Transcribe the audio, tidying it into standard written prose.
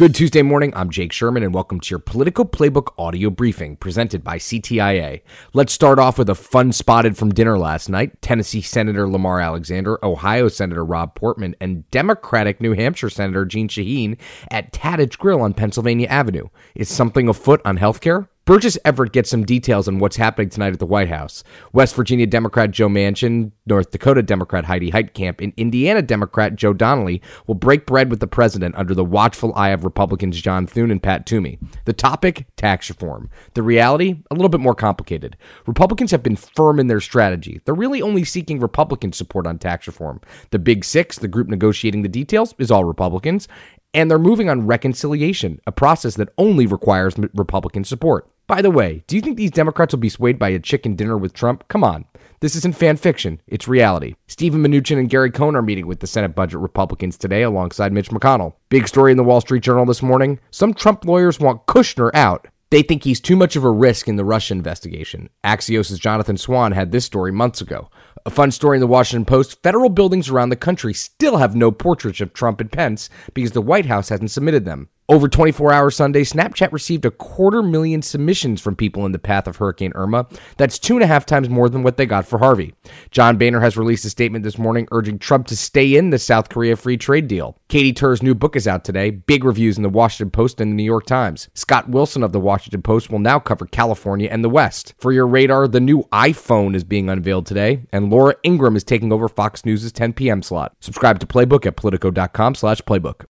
Good Tuesday morning. I'm Jake Sherman, and welcome to your Political Playbook audio briefing presented by CTIA. Let's start off with a fun spotted from dinner last night. Tennessee Senator Lamar Alexander, Ohio Senator Rob Portman, and Democratic New Hampshire Senator Jeanne Shaheen at Taddage Grill on Pennsylvania Avenue. Is something afoot on healthcare? Burgess Everett gets some details on what's happening tonight at the White House. West Virginia Democrat Joe Manchin, North Dakota Democrat Heidi Heitkamp, and Indiana Democrat Joe Donnelly will break bread with the president under the watchful eye of Republicans John Thune and Pat Toomey. The topic, tax reform. The reality, a little bit more complicated. Republicans have been firm in their strategy. They're really only seeking Republican support on tax reform. The Big Six, the group negotiating the details, is all Republicans. And they're moving on reconciliation, a process that only requires Republican support. By the way, do you think these Democrats will be swayed by a chicken dinner with Trump? Come on. This isn't fan fiction. It's reality. Stephen Mnuchin and Gary Cohn are meeting with the Senate budget Republicans today alongside Mitch McConnell. Big story in the Wall Street Journal this morning. Some Trump lawyers want Kushner out. They think he's too much of a risk in the Russia investigation. Axios' Jonathan Swan had this story months ago. A fun story in the Washington Post, federal buildings around the country still have no portraits of Trump and Pence because the White House hasn't submitted them. Over 24 hours Sunday, Snapchat received 250,000 submissions from people in the path of Hurricane Irma. That's 2.5 times more than what they got for Harvey. John Boehner has released a statement this morning urging Trump to stay in the South Korea free trade deal. Katie Tur's new book is out today. Big reviews in the Washington Post and the New York Times. Scott Wilson of the Washington Post will now cover California and the West. For your radar, the new iPhone is being unveiled today, and Laura Ingraham is taking over Fox News' 10 p.m. slot. Subscribe to Playbook at Politico.com/Playbook.